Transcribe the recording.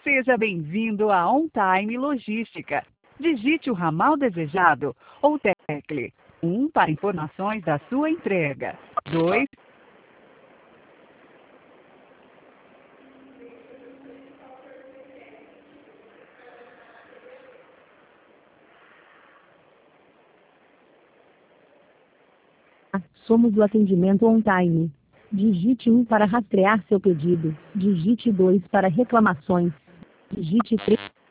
Seja bem-vindo à On Time Logística. Digite o ramal desejado ou tecle 1 para informações da sua entrega. 2. Somos do atendimento On Time. Digite 1 para rastrear seu pedido. Digite 2 para reclamações. Digite 3.